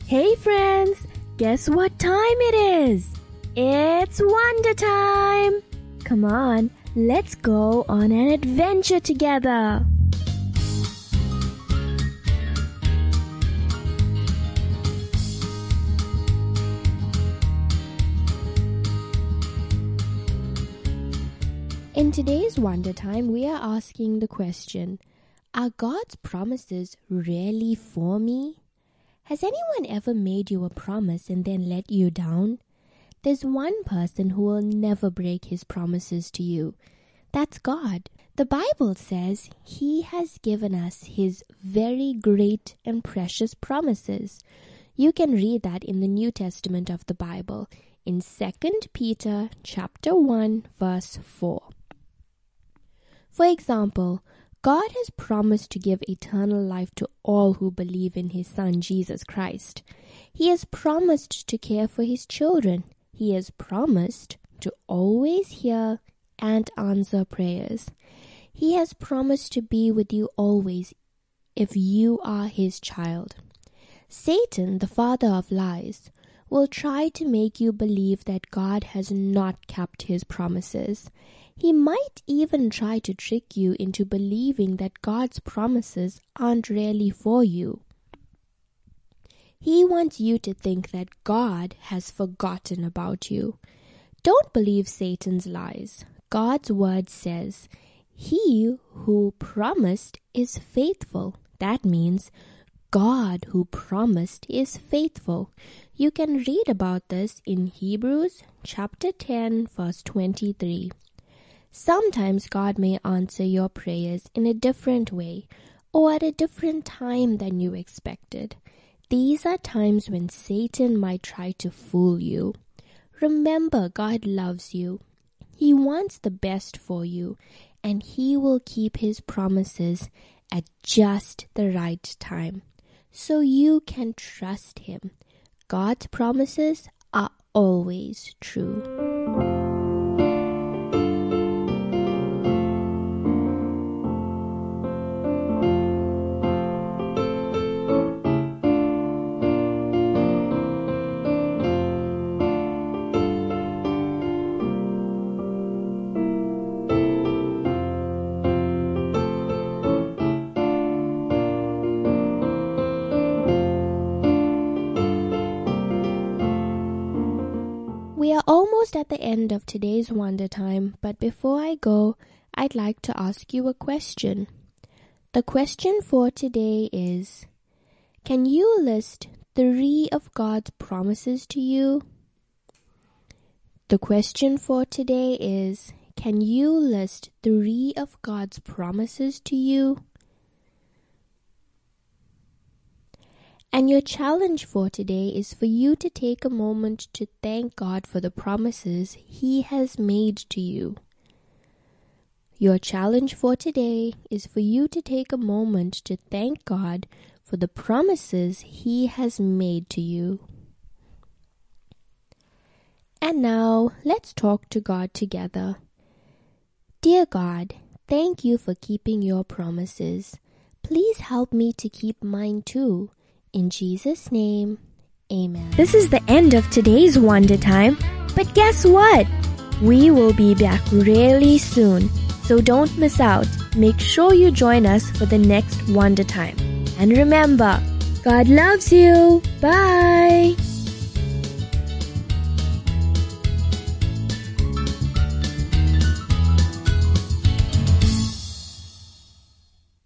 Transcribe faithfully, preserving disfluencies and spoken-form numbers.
Hey friends, guess what time it is? It's Wonder Time! Come on, let's go on an adventure together! In today's Wonder Time, we are asking the question, are God's promises really for me? Has anyone ever made you a promise and then let you down? There's one person who will never break his promises to you. That's God. The Bible says He has given us His very great and precious promises. You can read that in the New Testament of the Bible, in Second Peter chapter one, verse four. For example, God has promised to give eternal life to all who believe in His Son, Jesus Christ. He has promised to care for His children. He has promised to always hear and answer prayers. He has promised to be with you always if you are His child. Satan, the father of lies, will try to make you believe that God has not kept His promises. He might even try to trick you into believing that God's promises aren't really for you. He wants you to think that God has forgotten about you. Don't believe Satan's lies. God's word says, He who promised is faithful. That means God who promised is faithful. You can read about this in Hebrews chapter ten, verse twenty-three. Sometimes God may answer your prayers in a different way or at a different time than you expected. These are times when Satan might try to fool you. Remember, God loves you. He wants the best for you, and He will keep His promises at just the right time. So you can trust Him. God's promises are always true. We are almost at the end of today's Wonder Time, but before I go, I'd like to ask you a question. The question for today is, can you list three of God's promises to you? The question for today is, can you list three of God's promises to you? And your challenge for today is for you to take a moment to thank God for the promises He has made to you. Your challenge for today is for you to take a moment to thank God for the promises He has made to you. And now, let's talk to God together. Dear God, thank you for keeping your promises. Please help me to keep mine too. In Jesus' name, amen. This is the end of today's Wonder Time, but guess what? We will be back really soon, so don't miss out. Make sure you join us for the next Wonder Time. And remember, God loves you. Bye.